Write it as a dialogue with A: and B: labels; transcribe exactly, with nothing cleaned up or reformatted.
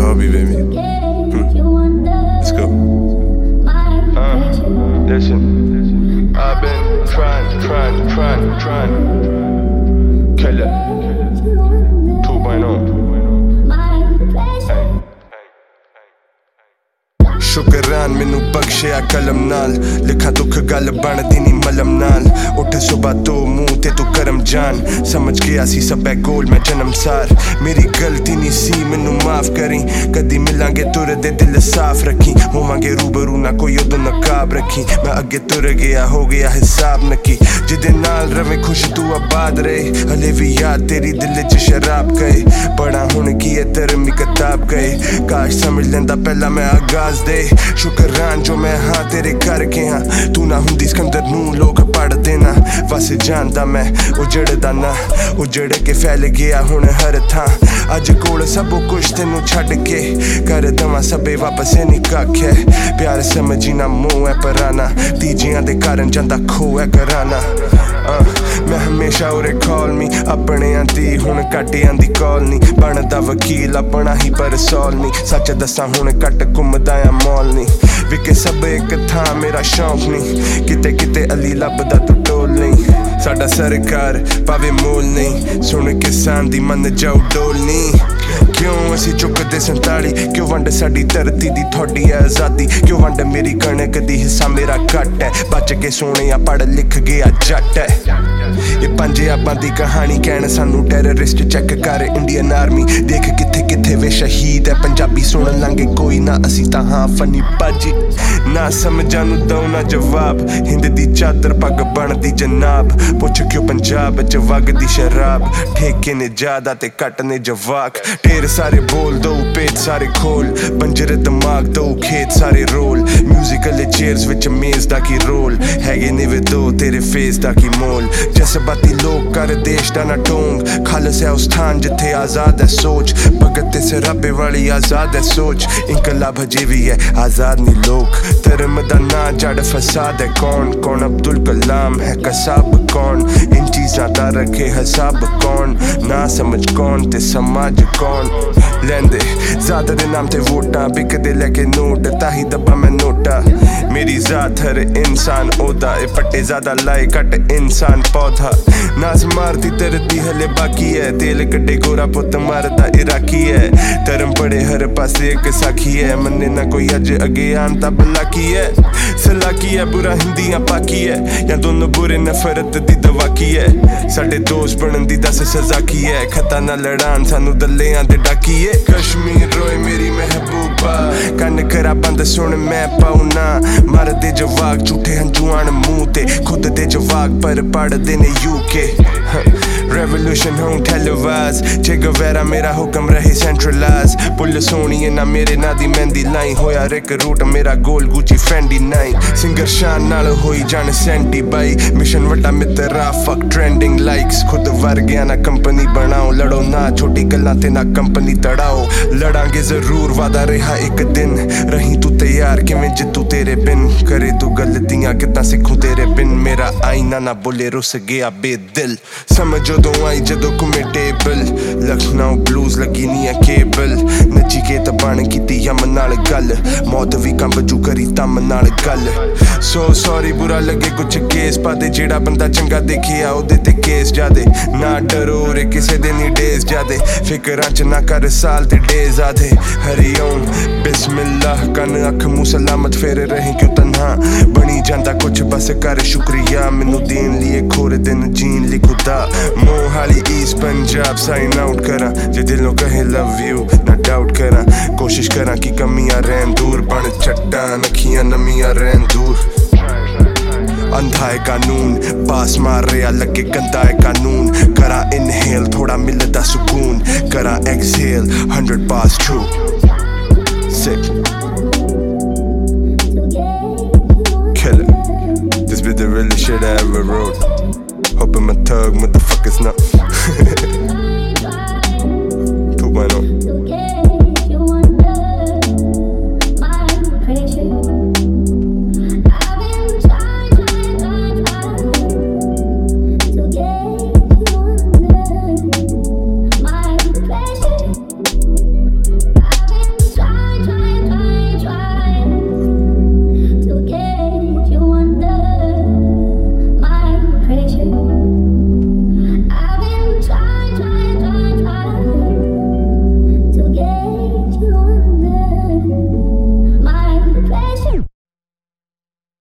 A: hobby, baby. Hmm. Let's go.
B: Uh, listen, I've been trying, trying, trying, trying. Killer two point oh.
A: शुकरान मैनू बख्शिया कलम नाल लिखा दुख गल बनदी नी मलम नाल उठ सुबह तो मुंह ते तू करम जान समझ गया सी सब है गोल मैं जन्म सार मेरी गलती नहीं सी मैनू माफ करी कदी मिलांगे तुर दे दिल साफ रखी होवांगे रूबरू ना कोई उदो नकाब रखी मैं अगे तुर गया हो गया हिसाब नकी जिदे नाल रवे खुश तू आबाद रहे हले भी याद तेरी दिल च शराब गए पढ़ा हुण की है धर्मी किताब गए काश समझ लेंदा पहला मैं आगाज दे शुकरान जो मैं हाँ तेरे करके हाँ तू ना हुंदी सिकंदर नू लोग पढ़ देना वस जानदा मैं उजड़दा ना उजड़ के फैल गया हुण हर थां अज कोल सब कुछ तेनू छड्ड के कर दवां सबे वापस नहीं कख है प्यार समझी ना मोह है पराना तीजियां दे कारण जांदा खो है कराना Uh, मैं हमेशा उरे कॉल मी अपने आंदी हुण घट आंदी कॉल नी बनदा वकील अपना ही पर सॉल नी सच दसा हुण घट घुमदा आ मॉल नी विके सब एक थां मेरा शौक नी किते किते अली लभदा तू टोल नहीं साडा सरकार पावे मोल नहीं सुन किसान दी मन जाओ डोल नहीं क्यों असी चुकदे संताली क्यों वंड साडी धरती दी थोड़ी है आजादी क्यों वंड मेरी कणक दी हिस्सा मेरा घट है बच के सोने पढ़ लिख गया जट है ये पंजाबां दी कहानी कहण सानू टेररिस्ट चेक कर इंडियन आर्मी देख किथे किथे वे शहीद है पंजाबी सुन लांगे कोई ना असी तां हां फनी बाजी ना समझां नू दो ना जवाब हिंद दी चादर पग बनदी जनाब पुछ क्यों पंजाब च वगदी शराब ठेके ने ज्यादा ते घट ने जवाक ढेर सारे बोल दो पेट सारे खोल बंजर दिमाग दो खेत सारे रोल म्यूजिकल चेयर्स विच मेज दा की रोल हैगे ने वे दो तेरे फेस दा की मोल जज्बाती लोग कर देश दा ना ढोंग खालस है उस स्थान जिथे आजाद है सोच भगत ते सराबे वाली आजाद है सोच इनकलाब हजे भी है आजाद नी लोग धर्म दा ना जड़ फसाद है कौन कौन अब्दुल कलाम है कसाब कौन इन चीज़ां दा रखे हिसाब कौन ना समझ कौन ते समाज कौन लेंदे ज़्यादा दे नाम ते वोटां बिकदे लेके नोट ताही दबा मैं नोटा मेरी ज़ात हर इंसान ओदा ए पट्टे ज़्यादा लाए कट इंसान पौधा नास मारती धरती हले बाकी है तेल कड्डे गोरा पुत मारदा इराकी है धर्म पड़े हर पासे एक साखी है मन्ने ना कोई अज अगे आंता बलाकी है सलाकी है बुरा हिंदियां पाकी है या दोनों बुरे नफरत दी दवा की है साडे दोस्त बनन दी दस सजा की है खता ना लड़ान सानू दलेयां दे डाकी है कश्मीर रोए मेरी महबूबा कन करा बंद सुन मैं पाउना मर दे जवाक झूठे हंजुआन मुंह ते खुद दे जवाक पर पढ़ देने यूके रेवोल्यूशन हूँ टेलीवाइज चे गवेरा मेरा हुक्म रहे सेंट्रलाइज पुलिस होनी है ना मेरे ना दी मेहंदी लाई होया रिक रूट मेरा goal Gucci Fendi nine singer शान नाल होई जान सेंटी बाई मिशन वड्डा मित्रा फक ट्रेंडिंग लाइक्स खुद वर गया ना कंपनी बनाओ लड़ो ना छोटी गल्लां ते ना कंपनी तड़ाओ लड़ांगे जरूर वादा रहा एक दिन रही तू तैयार किवें जितू तेरे बिन करे तू गलतियां कितना सिखूं तेरे बिन मेरा आईना ना बोले रुस गया बेदिल समझ उदों आई जदों घुमे टेबल लखनऊ ब्लूज लगी नी है केबल नचिकेत बन कीती यम नाल गल मौत भी कंबजू करी तम नाल गल सो सॉरी बुरा लगे कुछ केस पादे जेड़ा बंदा चंगा देखिया ओदे ते केस जादे ना डरो रे किसे दे नी डेज जादे फिकरां च ना कर साल ते डेज आधे हरिओम बिस्मिल्लाह कन अख मुंह सलामत फेर रही क्यों तन्हा बनी जांदा कुछ बस कर शुक्रिया मैनू देन लिए खोर दिन जीन ली खुदा Mohali east Punjab sign out करा जे दिलों कहे लव यू ना डाउट करा कोशिश करा कि कमियां रहन दूर बन चट्टान अखियां नमियां रहन दूर अंधा है कानून पास मार रहा लगे गंदा है कानून करा इनहेल थोड़ा मिलता सुकून करा एक्सहेल हंड्रेड पास true sick killer this be the realest shit I ever wrote hoping my thug motherfuckers not